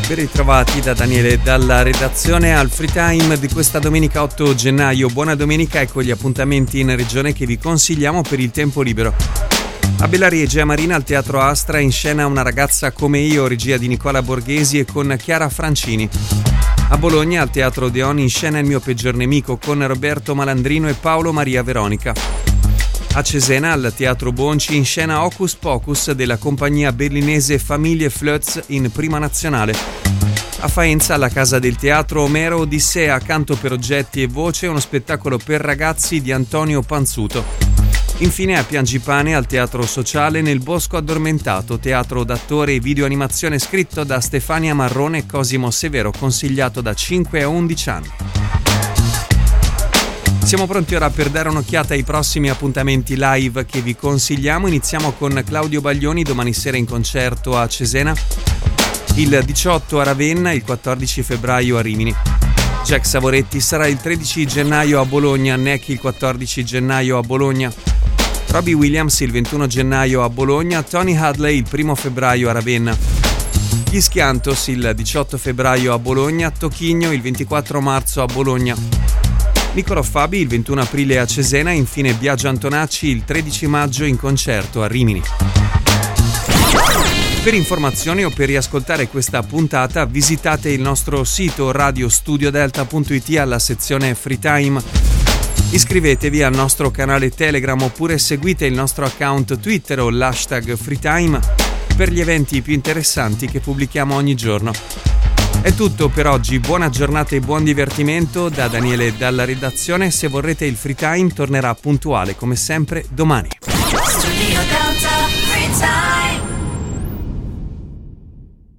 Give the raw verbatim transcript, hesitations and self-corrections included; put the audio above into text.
Ben ritrovati da Daniele dalla redazione al Free Time di questa domenica otto gennaio. Buona domenica, ecco gli appuntamenti in regione che vi consigliamo per il tempo libero. A Bellari Egea Marina al Teatro Astra in scena Una ragazza come io, regia di Nicola Borghesi e con Chiara Francini. A Bologna al Teatro Odeon in scena Il mio peggior nemico con Roberto Malandrino e Paolo Maria Veronica. A Cesena al Teatro Bonci in scena Hocus Pocus della compagnia berlinese Familie Flötz in prima nazionale. A Faenza alla Casa del Teatro Omero Odissea, canto per oggetti e voce, uno spettacolo per ragazzi di Antonio Panzuto. Infine a Piangipane al Teatro Sociale Nel Bosco Addormentato, teatro d'attore e videoanimazione scritto da Stefania Marrone e Cosimo Severo, consigliato da cinque a undici anni. Siamo pronti ora per dare un'occhiata ai prossimi appuntamenti live che vi consigliamo. Iniziamo con Claudio Baglioni, domani sera in concerto a Cesena, il diciotto a Ravenna, il quattordici febbraio a Rimini. Jack Savoretti sarà il tredici gennaio a Bologna, Neck il quattordici gennaio a Bologna, Robbie Williams il ventuno gennaio a Bologna, Tony Hadley il primo febbraio a Ravenna, gli Schiantos il diciotto febbraio a Bologna, Tocchigno il ventiquattro marzo a Bologna, Niccolò Fabi il ventuno aprile a Cesena e infine Biagio Antonacci il tredici maggio in concerto a Rimini. Per informazioni o per riascoltare questa puntata visitate il nostro sito radio studio delta punto it alla sezione Free Time. Iscrivetevi al nostro canale Telegram oppure seguite il nostro account Twitter o l'hashtag FreeTime per gli eventi più interessanti che pubblichiamo ogni giorno. È tutto per oggi, buona giornata e buon divertimento da Daniele dalla redazione. Se vorrete il Free Time tornerà puntuale come sempre domani. Studio Delta Free Time.